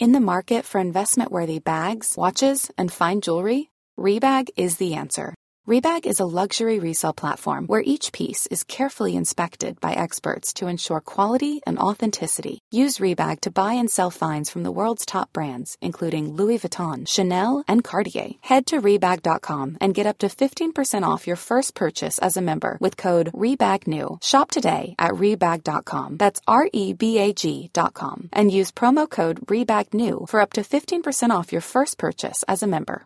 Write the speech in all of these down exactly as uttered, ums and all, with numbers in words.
In the market for investment-worthy bags, watches, and fine jewelry, Rebag is the answer. Rebag is a luxury resale platform where each piece is carefully inspected by experts to ensure quality and authenticity. Use Rebag to buy and sell finds from the world's top brands, including Louis Vuitton, Chanel, and Cartier. Head to Rebag dot com and get up to fifteen percent off your first purchase as a member with code REBAGNEW. Shop today at Rebag dot com. That's R E B A G dot com. And use promo code REBAGNEW for up to fifteen percent off your first purchase as a member.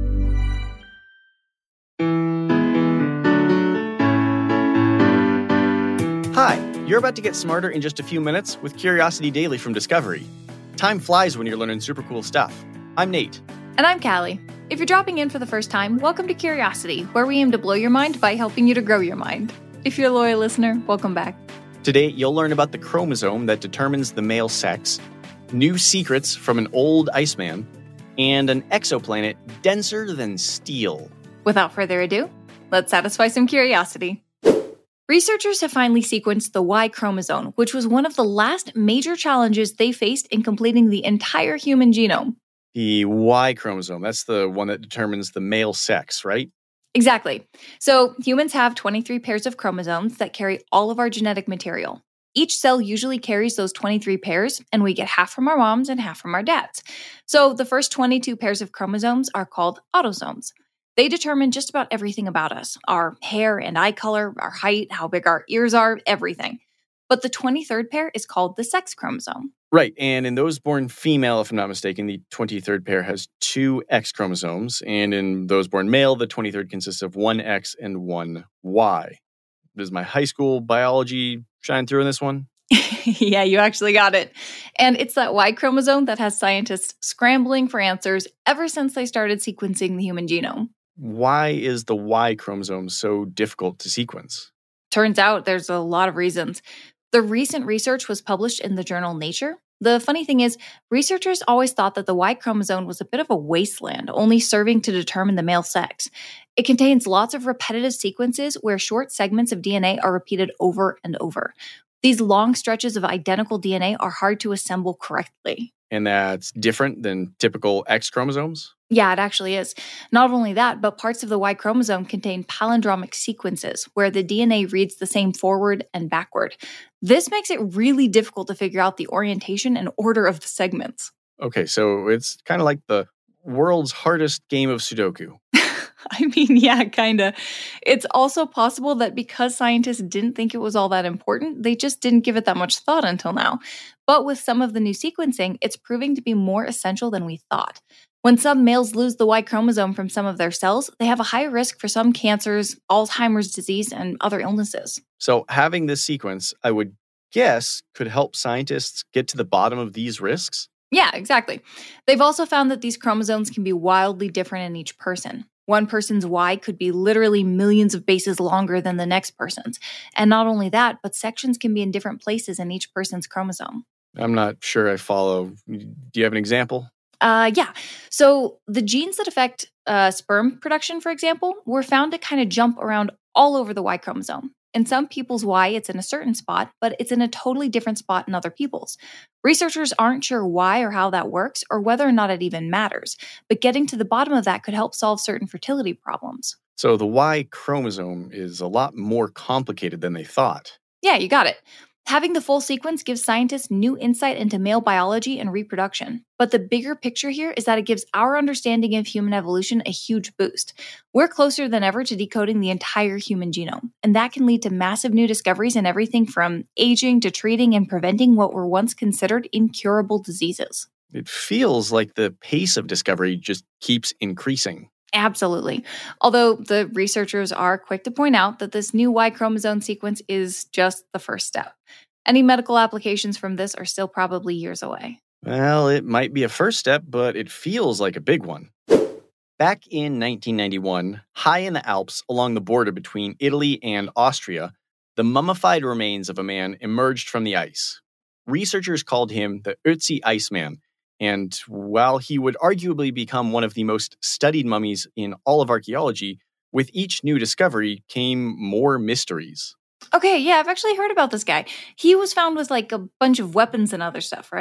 Hi, you're about to get smarter in just a few minutes with Curiosity Daily from Discovery. Time flies when you're learning super cool stuff. I'm Nate. And I'm Callie. If you're dropping in for the first time, welcome to Curiosity, where we aim to blow your mind by helping you to grow your mind. If you're a loyal listener, welcome back. Today, you'll learn about the chromosome that determines the male sex, new secrets from an old Iceman, and an exoplanet denser than steel. Without further ado, let's satisfy some curiosity. Researchers have finally sequenced the Y chromosome, which was one of the last major challenges they faced in completing the entire human genome. The Y chromosome, that's the one that determines the male sex, right? Exactly. So humans have twenty-three pairs of chromosomes that carry all of our genetic material. Each cell usually carries those twenty-three pairs, and we get half from our moms and half from our dads. So the first twenty-two pairs of chromosomes are called autosomes. They determine just about everything about us, our hair and eye color, our height, how big our ears are, everything. But the twenty-third pair is called the sex chromosome. Right, and in those born female, if I'm not mistaken, the twenty-third pair has two X chromosomes, and in those born male, the twenty-third consists of one X and one Y. Does my high school biology shine through in this one? Yeah, you actually got it. And it's that Y chromosome that has scientists scrambling for answers ever since they started sequencing the human genome. Why is the Y chromosome so difficult to sequence? Turns out there's a lot of reasons. The recent research was published in the journal Nature. The funny thing is, researchers always thought that the Y chromosome was a bit of a wasteland, only serving to determine the male sex. It contains lots of repetitive sequences where short segments of D N A are repeated over and over. These long stretches of identical D N A are hard to assemble correctly. And that's different than typical X chromosomes? Yeah, it actually is. Not only that, but parts of the Y chromosome contain palindromic sequences where the D N A reads the same forward and backward. This makes it really difficult to figure out the orientation and order of the segments. Okay, so it's kind of like the world's hardest game of Sudoku. I mean, yeah, kind of. It's also possible that because scientists didn't think it was all that important, they just didn't give it that much thought until now. But with some of the new sequencing, it's proving to be more essential than we thought. When some males lose the Y chromosome from some of their cells, they have a higher risk for some cancers, Alzheimer's disease, and other illnesses. So having this sequence, I would guess, could help scientists get to the bottom of these risks? Yeah, exactly. They've also found that these chromosomes can be wildly different in each person. One person's Y could be literally millions of bases longer than the next person's. And not only that, but sections can be in different places in each person's chromosome. I'm not sure I follow. Do you have an example? Uh, yeah. So the genes that affect uh, sperm production, for example, were found to kind of jump around all over the Y chromosome. In some people's Y, it's in a certain spot, but it's in a totally different spot in other people's. Researchers aren't sure why or how that works, or whether or not it even matters. But getting to the bottom of that could help solve certain fertility problems. So the Y chromosome is a lot more complicated than they thought. Yeah, you got it. Having the full sequence gives scientists new insight into male biology and reproduction. But the bigger picture here is that it gives our understanding of human evolution a huge boost. We're closer than ever to decoding the entire human genome, and that can lead to massive new discoveries in everything from aging to treating and preventing what were once considered incurable diseases. It feels like the pace of discovery just keeps increasing. Absolutely. Although the researchers are quick to point out that this new Y chromosome sequence is just the first step. Any medical applications from this are still probably years away. Well, it might be a first step, but it feels like a big one. Back in nineteen ninety-one, high in the Alps along the border between Italy and Austria, the mummified remains of a man emerged from the ice. Researchers called him the Ötzi Iceman, and while he would arguably become one of the most studied mummies in all of archaeology, with each new discovery came more mysteries. Okay, yeah, I've actually heard about this guy. He was found with like a bunch of weapons and other stuff, right?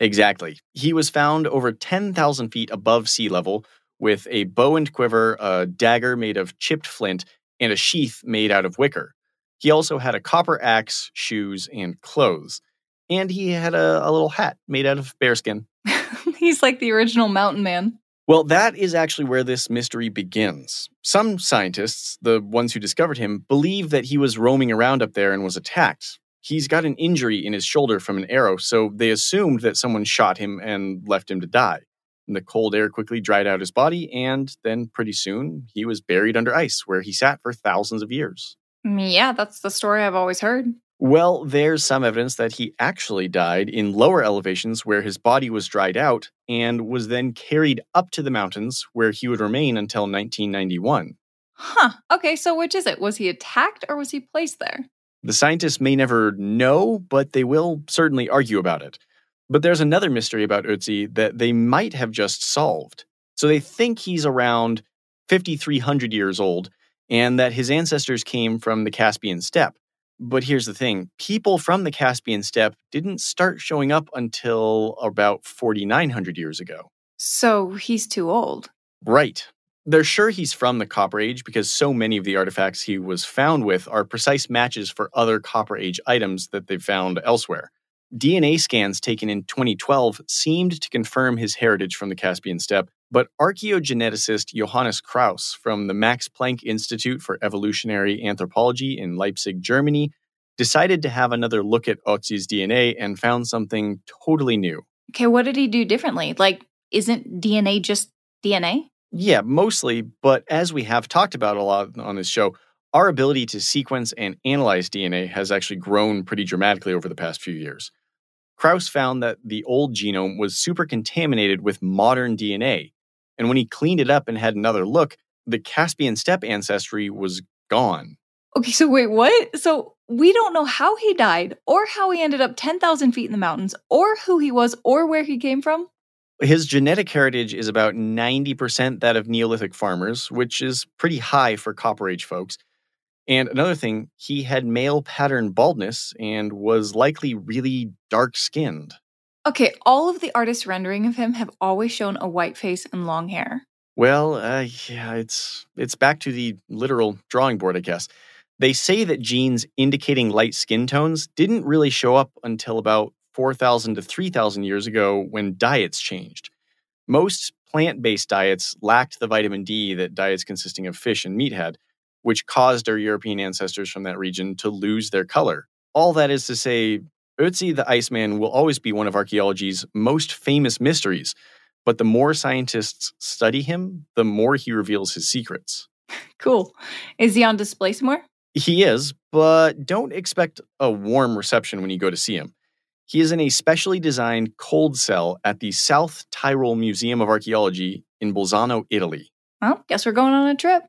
Exactly. He was found over ten thousand feet above sea level with a bow and quiver, a dagger made of chipped flint, and a sheath made out of wicker. He also had a copper axe, shoes, and clothes. And he had a, a little hat made out of bearskin. He's like the original mountain man. Well, that is actually where this mystery begins. Some scientists, the ones who discovered him, believe that he was roaming around up there and was attacked. He's got an injury in his shoulder from an arrow, so they assumed that someone shot him and left him to die. And the cold air quickly dried out his body, and then pretty soon he was buried under ice, where he sat for thousands of years. Yeah, that's the story I've always heard. Well, there's some evidence that he actually died in lower elevations where his body was dried out and was then carried up to the mountains where he would remain until nineteen ninety-one. Huh. Okay, so which is it? Was he attacked or was he placed there? The scientists may never know, but they will certainly argue about it. But there's another mystery about Ötzi that they might have just solved. So they think he's around fifty-three hundred years old and that his ancestors came from the Caspian Steppe. But here's the thing, people from the Caspian Steppe didn't start showing up until about forty-nine hundred years ago. So he's too old. Right. They're sure he's from the Copper Age because so many of the artifacts he was found with are precise matches for other Copper Age items that they've found elsewhere. D N A scans taken in twenty twelve seemed to confirm his heritage from the Caspian Steppe, but archaeogeneticist Johannes Krauss from the Max Planck Institute for Evolutionary Anthropology in Leipzig, Germany, decided to have another look at Ötzi's D N A and found something totally new. Okay, what did he do differently? Like, isn't D N A just D N A? Yeah, mostly, but as we have talked about a lot on this show, our ability to sequence and analyze D N A has actually grown pretty dramatically over the past few years. Krauss found that the old genome was super contaminated with modern D N A, and when he cleaned it up and had another look, the Caspian Steppe ancestry was gone. Okay, so wait, what? So we don't know how he died, or how he ended up ten thousand feet in the mountains, or who he was, or where he came from? His genetic heritage is about ninety percent that of Neolithic farmers, which is pretty high for Copper Age folks. And another thing, he had male pattern baldness and was likely really dark-skinned. Okay, all of the artists' rendering of him have always shown a white face and long hair. Well, uh, yeah, it's it's back to the literal drawing board, I guess. They say that genes indicating light skin tones didn't really show up until about four thousand to three thousand years ago when diets changed. Most plant-based diets lacked the vitamin D that diets consisting of fish and meat had, which caused our European ancestors from that region to lose their color. All that is to say, Ötzi the Iceman will always be one of archaeology's most famous mysteries, but the more scientists study him, the more he reveals his secrets. Cool. Is he on display somewhere? He is, but don't expect a warm reception when you go to see him. He is in a specially designed cold cell at the South Tyrol Museum of Archaeology in Bolzano, Italy. Well, guess we're going on a trip.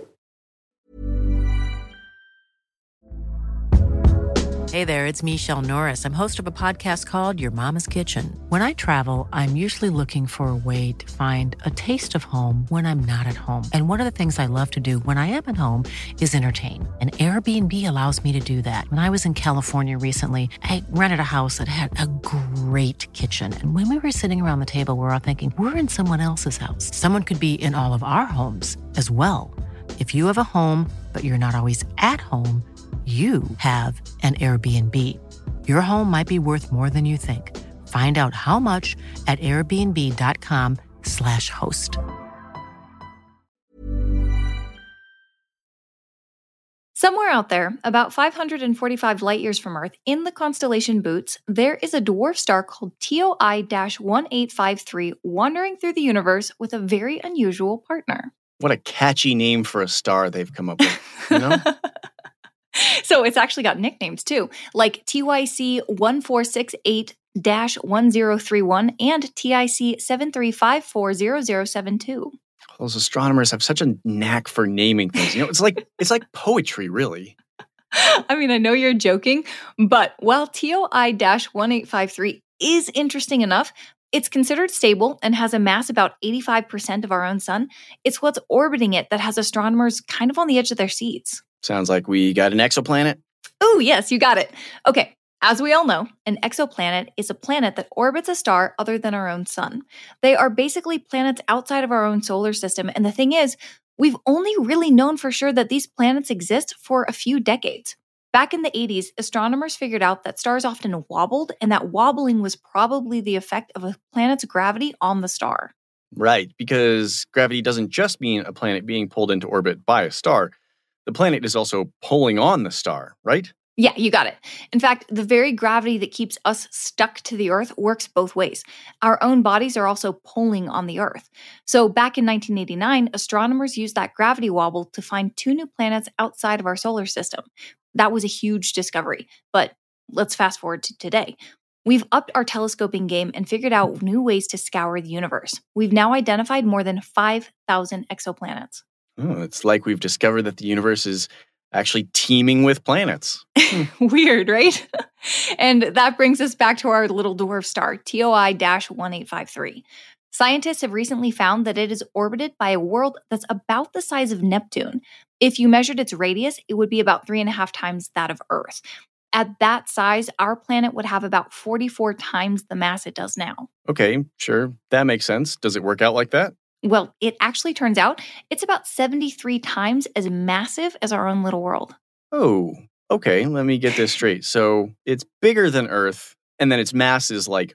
Hey there, it's Michelle Norris. I'm host of a podcast called Your Mama's Kitchen. When I travel, I'm usually looking for a way to find a taste of home when I'm not at home. And one of the things I love to do when I am at home is entertain. And Airbnb allows me to do that. When I was in California recently, I rented a house that had a great kitchen. And when we were sitting around the table, we were all thinking, we're in someone else's house. Someone could be in all of our homes as well. If you have a home, but you're not always at home, you have an Airbnb. Your home might be worth more than you think. Find out how much at airbnb.com slash host. Somewhere out there, about five hundred forty-five light years from Earth, in the constellation Bootes, there is a dwarf star called T O I eighteen fifty-three wandering through the universe with a very unusual partner. What a catchy name for a star they've come up with, you know? So it's actually got nicknames too, like T Y C one four six eight dash one zero three one and T I C seven three five four zero zero seven two. Those astronomers have such a knack for naming things. You know, it's like it's like poetry, really. I mean, I know you're joking, but while T O I eighteen fifty-three is interesting enough, it's considered stable and has a mass about eighty-five percent of our own sun. It's what's orbiting it that has astronomers kind of on the edge of their seats. Sounds like we got an exoplanet. Oh, yes, you got it. Okay, As we all know, an exoplanet is a planet that orbits a star other than our own sun. They are basically planets outside of our own solar system, and the thing is, we've only really known for sure that these planets exist for a few decades. Back in the eighties, astronomers figured out that stars often wobbled, and that wobbling was probably the effect of a planet's gravity on the star. Right, because gravity doesn't just mean a planet being pulled into orbit by a star. The planet is also pulling on the star, right? Yeah, you got it. In fact, the very gravity that keeps us stuck to the Earth works both ways. Our own bodies are also pulling on the Earth. So back in nineteen eighty-nine, astronomers used that gravity wobble to find two new planets outside of our solar system. That was a huge discovery. But let's fast forward to today. We've upped our telescoping game and figured out new ways to scour the universe. We've now identified more than five thousand exoplanets. Oh, it's like we've discovered that the universe is actually teeming with planets. Weird, right? And that brings us back to our little dwarf star, T O I eighteen fifty-three. Scientists have recently found that it is orbited by a world that's about the size of Neptune. If you measured its radius, it would be about three and a half times that of Earth. At that size, our planet would have about forty-four times the mass it does now. Okay, sure. That makes sense. Does it work out like that? Well, it actually turns out it's about seventy-three times as massive as our own little world. Oh, okay. Let me get this straight. So it's bigger than Earth, and then its mass is like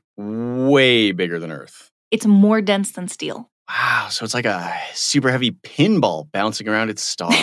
way bigger than Earth. It's more dense than steel. Wow, so it's like a super heavy pinball bouncing around its star.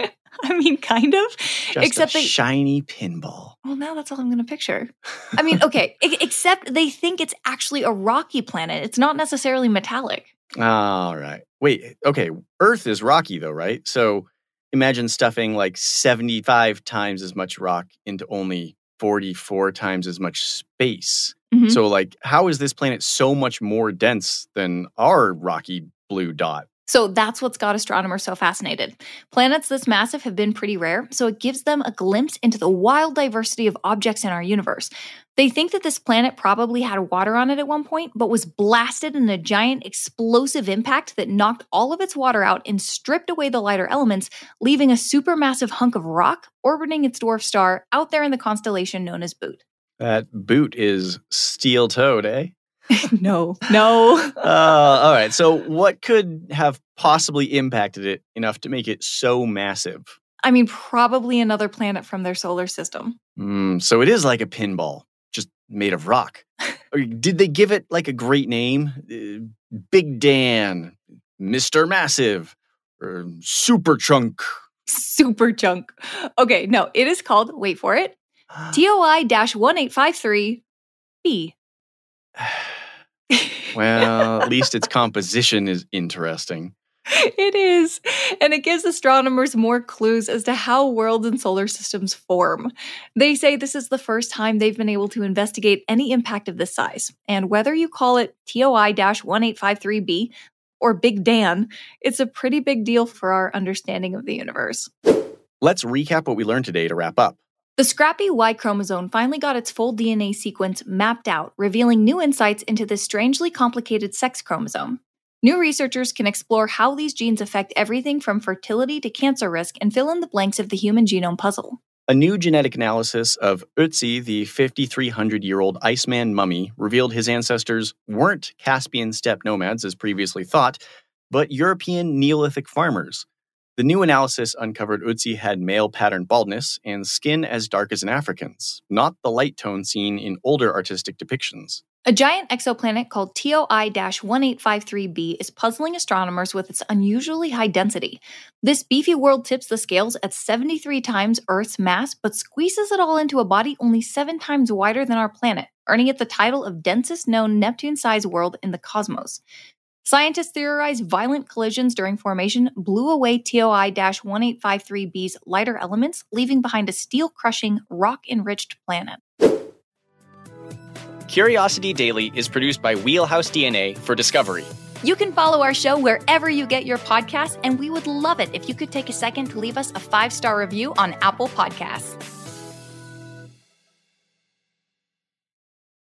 I mean, kind of. Just except a they, shiny pinball. Well, now that's all I'm going to picture. I mean, okay, except they think it's actually a rocky planet. It's not necessarily metallic. All right. Wait, okay. Earth is rocky though, right? So imagine stuffing like seventy-five times as much rock into only forty-four times as much space. Mm-hmm. So like, how is this planet so much more dense than our rocky blue dot? So that's what's got astronomers so fascinated. Planets this massive have been pretty rare, so it gives them a glimpse into the wild diversity of objects in our universe. They think that this planet probably had water on it at one point, but was blasted in a giant explosive impact that knocked all of its water out and stripped away the lighter elements, leaving a supermassive hunk of rock orbiting its dwarf star out there in the constellation known as Boot. That Boot is steel-toed, eh? no, no. uh, all right. So what could have possibly impacted it enough to make it so massive? I mean, probably another planet from their solar system. Mm, so it is like a pinball, just made of rock. Or did they give it like a great name? Uh, Big Dan, Mister Massive, or Super Chunk? Super Chunk. Okay, no, it is called, wait for it, T O I eighteen fifty-three B. Well, at least its composition is interesting. It is. And it gives astronomers more clues as to how worlds and solar systems form. They say this is the first time they've been able to investigate any impact of this size. And whether you call it T O I eighteen fifty-three B or Big Dan, it's a pretty big deal for our understanding of the universe. Let's recap what we learned today to wrap up. The scrappy Y chromosome finally got its full D N A sequence mapped out, revealing new insights into this strangely complicated sex chromosome. New researchers can explore how these genes affect everything from fertility to cancer risk and fill in the blanks of the human genome puzzle. A new genetic analysis of Ötzi, the fifty-three hundred year old Iceman mummy, revealed his ancestors weren't Caspian steppe nomads as previously thought, but European Neolithic farmers. The new analysis uncovered Ötzi had male pattern baldness and skin as dark as an African's, not the light tone seen in older artistic depictions. A giant exoplanet called T O I eighteen fifty-three B is puzzling astronomers with its unusually high density. This beefy world tips the scales at seventy-three times Earth's mass, but squeezes it all into a body only seven times wider than our planet, earning it the title of densest known Neptune-sized world in the cosmos. Scientists theorize violent collisions during formation blew away T O I eighteen fifty-three B's lighter elements, leaving behind a steel-crushing, rock-enriched planet. Curiosity Daily is produced by Wheelhouse D N A for Discovery. You can follow our show wherever you get your podcasts, and we would love it if you could take a second to leave us a five-star review on Apple Podcasts.